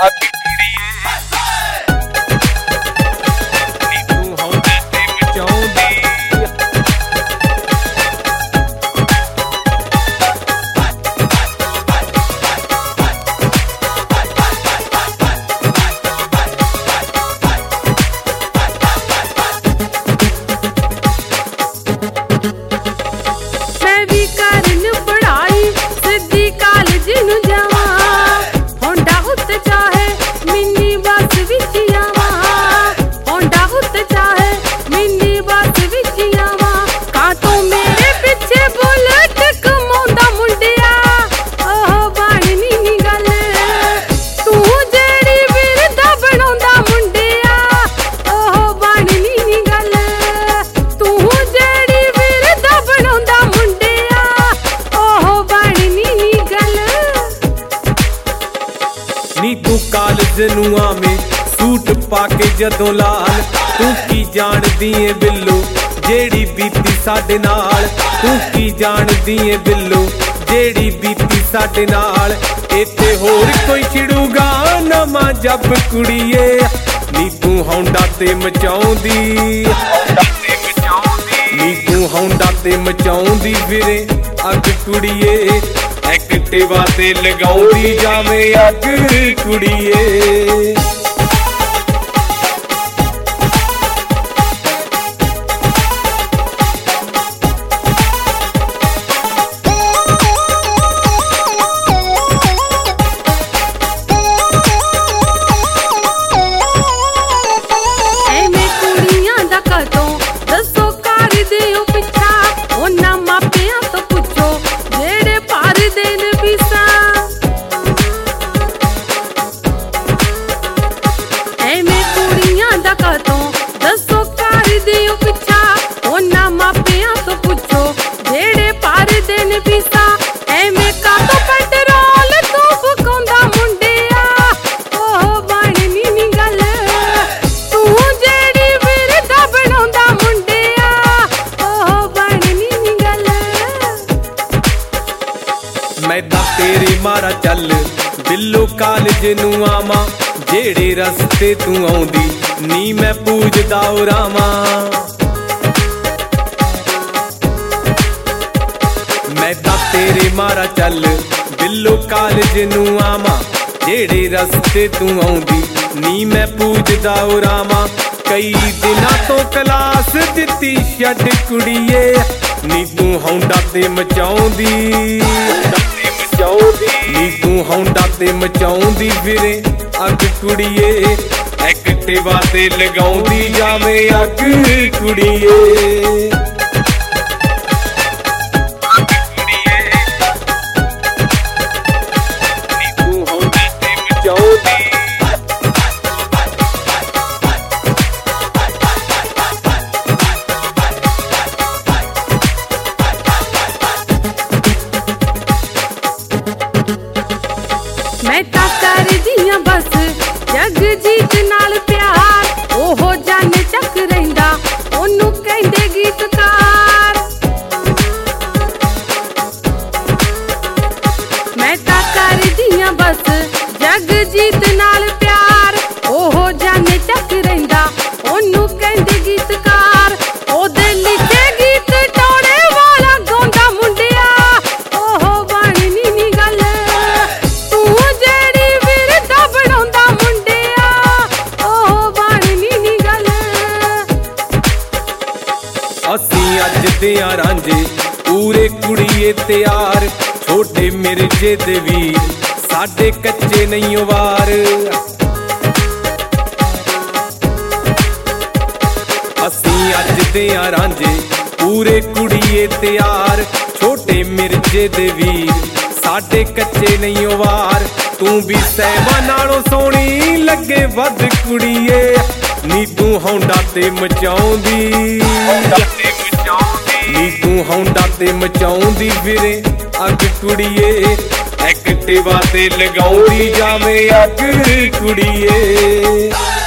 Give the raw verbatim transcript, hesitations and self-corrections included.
अग कुड़िए नी तू हौंदा ते मचाउंदी नी तू कालज नूं आवें सूट पाके जदों लाल तू की जानदी ऐ बिल्लो जेड़ी बीती साडे नाल तू की जानदी ऐ बिल्लो जेड़ी बीती साडे नाल इत्थे होर कोई छिड़ूगा नवां जब कुड़िए नी तू हौंडा ते मचाउंदी नी तू हौंडा ते मचाउंदी फिरे अग कुड़िए एक्टिवा ते लगाउंदी जावे अग कुड़िए मैं ता तेरे मारा चल बिल्लो कालज नूं आवां जेड़े रस्ते तू आउंदी नी मैं पूजदा रावां मैं ता तेरे मारा चल बिल्लो कालज नूं आवां जेड़े रस्ते तू आउंदी नी मैं पूजदा रावां कई दिनां तो क्लास दित्ती छड्ड कुड़िए नी तू हौंडा ते मचाउंदी नी तू हौंडा ते मचाउंदी फिरे अग कुड़िए एक्टिवा ते लगाउंदी जावे अग कुड़िए मैं तां करदी आं बस जगजीत नाल प्यार ओहो जान चक रहिंदा ओनू कहंदे गीतकार मैं तां करदी आं बस जगजीत नाल प्यार ओहो जान चक रहिंदा ओनू कहंदे गीतकार ओदे लिखे गीत टोड़े वाला गाउंदा मुंडिया ओहो बननी नी गल असीं अज दियां रांझे पूरे कुड़िए तैयार छोटे मिर्जे दे वीर साडे कच्चे नहीं वार असीं अज दियां रांझे पूरे कुड़िए तैयार छोटे मिर्जे दे वीर साडे कच्चे नहीं वार तू भी सहमा नालों सोहनी लगे वध कुड़िए नी तू हौंडा ते मचाउंदी नी तू हौंडा ते मचाउंदी फिरे अग कुड़िए एक्टिवा ते लगाउंदी जावे अग कुड़िए।